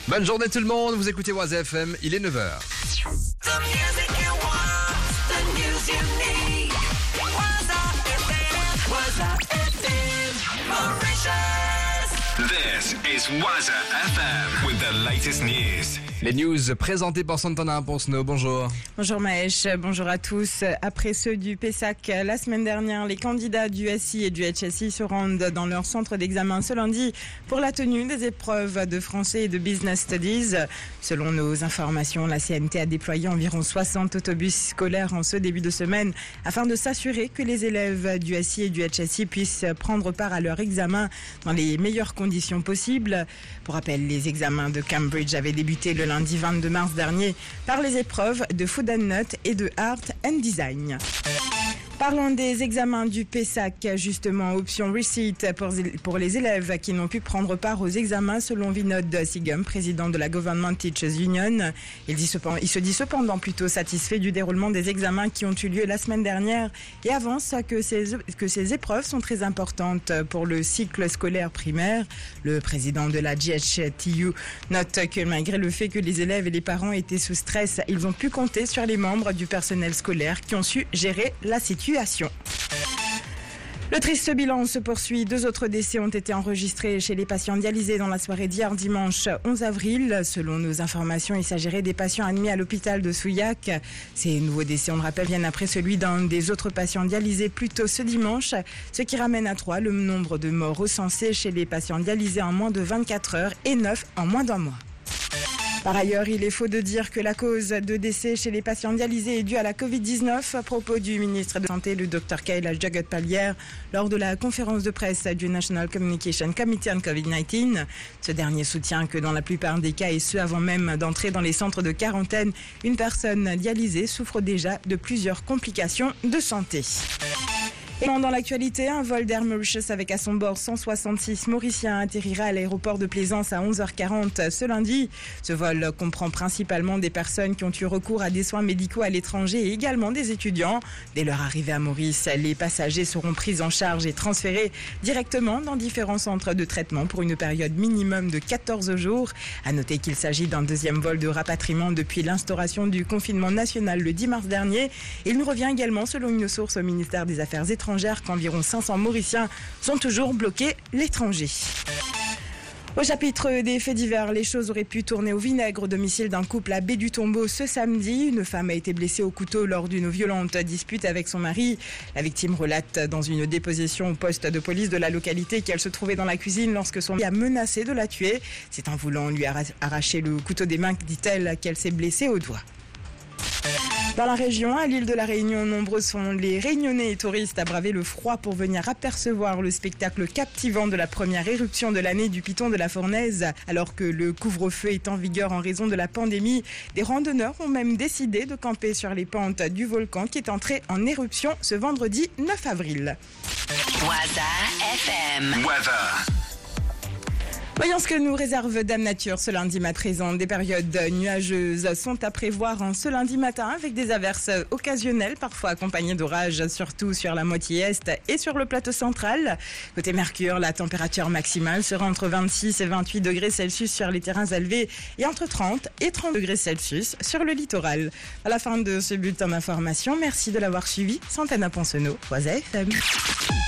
Bonne journée tout le monde, vous écoutez Waza FM, il est 9h. This is Waza FM with the latest news. Les news présentées par Santana Ponsno, bonjour. Bonjour Maëch, bonjour à tous. Après ceux du PESAC, la semaine dernière, les candidats du SI et du HSI se rendent dans leur centre d'examen ce lundi pour la tenue des épreuves de français et de business studies. Selon nos informations, la CNT a déployé environ 60 autobus scolaires en ce début de semaine afin de s'assurer que les élèves du SI et du HSI puissent prendre part à leur examen dans les meilleures conditions possibles. Pour rappel, les examens de Cambridge avaient débuté le lundi 22 mars dernier par les épreuves de Food & Nut et de Art and Design. Parlons des examens du PESAC, justement, option receipt pour les élèves qui n'ont pu prendre part aux examens selon Vinod Sigum, président de la Government Teachers Union. Il se dit cependant plutôt satisfait du déroulement des examens qui ont eu lieu la semaine dernière et avance que ces épreuves sont très importantes pour le cycle scolaire primaire. Le président de la GHTU note que malgré le fait que les élèves et les parents étaient sous stress, ils ont pu compter sur les membres du personnel scolaire qui ont su gérer la situation. Le triste bilan se poursuit. 2 autres décès ont été enregistrés chez les patients dialysés dans la soirée d'hier dimanche 11 avril. Selon nos informations, il s'agirait des patients admis à l'hôpital de Souillac. Ces nouveaux décès, on le rappelle, viennent après celui d'un des autres patients dialysés plus tôt ce dimanche, ce qui ramène à 3 le nombre de morts recensés chez les patients dialysés en moins de 24 heures et 9 en moins d'un mois. Par ailleurs, il est faux de dire que la cause de décès chez les patients dialysés est due à la Covid-19. À propos du ministre de la Santé, le Dr Kailash Jagat-Palliere, lors de la conférence de presse du National Communication Committee on COVID-19. Ce dernier soutient que dans la plupart des cas, et ce avant même d'entrer dans les centres de quarantaine, une personne dialysée souffre déjà de plusieurs complications de santé. Et dans l'actualité, un vol d'Air Mauritius avec à son bord 166 Mauriciens atterrira à l'aéroport de Plaisance à 11h40 ce lundi. Ce vol comprend principalement des personnes qui ont eu recours à des soins médicaux à l'étranger et également des étudiants. Dès leur arrivée à Maurice, les passagers seront pris en charge et transférés directement dans différents centres de traitement pour une période minimum de 14 jours. À noter qu'il s'agit d'un deuxième vol de rapatriement depuis l'instauration du confinement national le 10 mars dernier. Il nous revient également, selon une source au ministère des Affaires étrangères, qu'environ 500 Mauriciens sont toujours bloqués à l'étranger. Au chapitre des faits divers, les choses auraient pu tourner au vinaigre au domicile d'un couple à Baie du Tombeau ce samedi. Une femme a été blessée au couteau lors d'une violente dispute avec son mari. La victime relate dans une déposition au poste de police de la localité qu'elle se trouvait dans la cuisine lorsque son mari a menacé de la tuer. C'est en voulant lui arracher le couteau des mains, dit-elle, qu'elle s'est blessée au doigt. Dans la région, à l'île de la Réunion, nombreux sont les Réunionnais et touristes à braver le froid pour venir apercevoir le spectacle captivant de la première éruption de l'année du Piton de la Fournaise. Alors que le couvre-feu est en vigueur en raison de la pandémie, des randonneurs ont même décidé de camper sur les pentes du volcan qui est entré en éruption ce vendredi 9 avril. Waza FM. Weather. Voyons ce que nous réserve Dame Nature ce lundi matin présent. Des périodes nuageuses sont à prévoir ce lundi matin avec des averses occasionnelles, parfois accompagnées d'orages, surtout sur la moitié est et sur le plateau central. Côté Mercure, la température maximale sera entre 26 et 28 degrés Celsius sur les terrains élevés et entre 30 et 30 degrés Celsius sur le littoral. À la fin de ce bulletin d'information, merci de l'avoir suivi. Santana Ponsonneau, Waza FM.